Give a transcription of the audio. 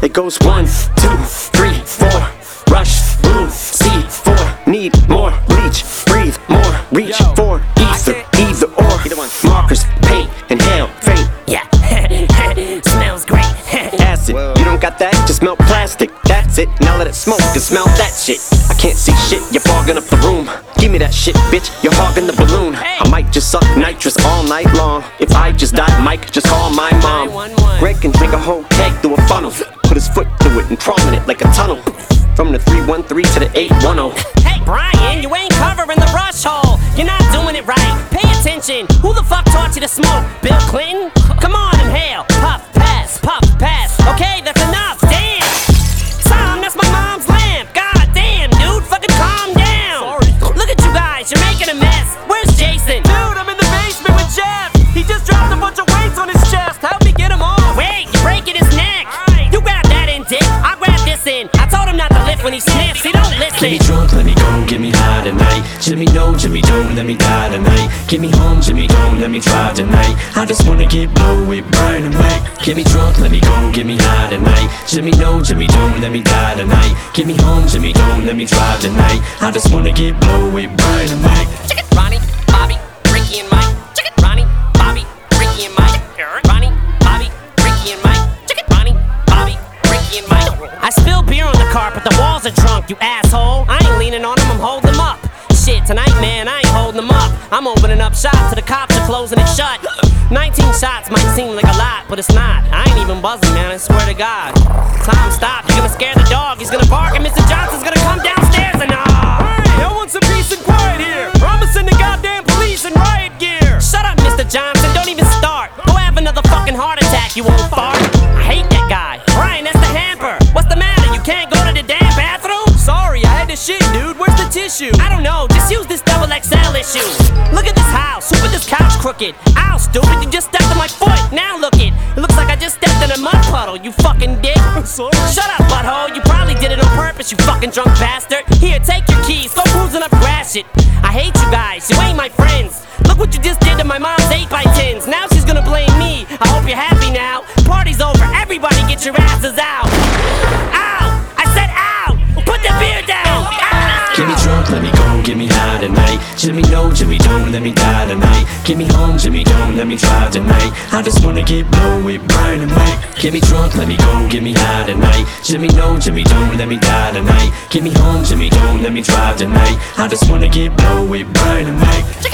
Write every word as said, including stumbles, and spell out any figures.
It goes one, two, three, four. Rush, move, see, four. Need more, bleach, breathe more. Reach for ether, either or. Markers, paint, inhale, faint. Yeah, smells great. Acid, you don't got that? Just melt plastic. That's it, now let it smoke and smell that shit. I can't see shit, you're fogging up the room. Give me that shit, bitch, you're hogging the balloon. I might just suck nitrous all night long. If I just die, Mike, just call my mom. Greg can drink a whole keg through a funnel. Put his foot through it and crawl in it like a tunnel. From the three one three to the eight one zero. Hey Brian, you ain't covering the rush hole. You're not doing it right, pay attention. Who the fuck taught you to smoke? Bill Clinton? Come on, inhale, puff, pass, puff, pass. Okay, that's enough, damn. Tom, that's my mom's lamp. God damn, dude, fucking calm down. Sorry. Look at you guys, you're making a mess. Where's Jason? Dude, I'm in the basement with Jeff. He just dropped a bunch of weights on his chest. Help me get him off. Wait, you're breaking his neck. Right. You grab that in, dick. I'll grab this in. I told him not to lift when he sniffs. He don't listen. Get me drunk, let me go, get me high tonight. Jimmy, no, Jimmy, don't let me die tonight. Get me home, Jimmy, don't let me drive tonight. I just wanna get blow with Brian and Mike. Get me drunk, let me go, get me high tonight. Jimmy, no, Jimmy, don't let me die tonight. Get me home, Jimmy, don't let me drive tonight. I just wanna get blow with Brian and Mike. Check it, Ronnie, Bobby, Ricky and Mike. Check it, Ronnie, Bobby, Ricky and Mike. Ronnie, Bobby, Ricky and Mike. Check it, Ronnie, Bobby, Ricky and Mike. I spilled beer on the carpet, the walls are drunk, you asshole. I ain't leaning on them, I'm holding them up. Shit, tonight, man, I ain't holding them up. I'm opening up shop to the cops are closing it shut. nineteen shots might seem like a lot, but it's not. I ain't even buzzing, man, I swear to God. Tom, stop, you're gonna scare the dog. He's gonna bark and Mister Johnson's gonna come downstairs and ah. Hey, I want some peace and quiet here. Or I'ma send the goddamn police in riot gear. Shut up, Mister Johnson, don't even start. Go have another fucking heart attack, you old fart. I hate that guy. Brian, that's the hamper. What's the matter, you can't go to the damn bathroom? Sorry, I had to shit, dude. Where's the tissue? I don't know, just use this double X L issue. Look at this house, who put this couch crooked? Ow, stupid, you just stepped on my foot. Now look it, it looks like I just stepped in a mud puddle, you fucking dick. Sorry. Shut up, butthole, you probably did it on purpose, you fucking drunk bastard. Here, take your keys, go cruising up grass shit. I hate you guys, you ain't my friends. Look what you just did to my mom's eight by tens. Now she's gonna blame me, I hope you're happy now. Party's over, everybody get your asses out. Ow, I said ow, put the beer down. Ow. Get me drunk, let me go, get me high tonight. Jimmy, no, Jimmy, don't let me die tonight. Get me home, Jimmy, don't let me drive tonight. I just wanna get blow with Brian and Mike. Get me drunk, let me go, get me high tonight. Jimmy, no, Jimmy, don't let me die tonight. Get me home, Jimmy, don't let me drive tonight. I just wanna get blow with Brian and Mike.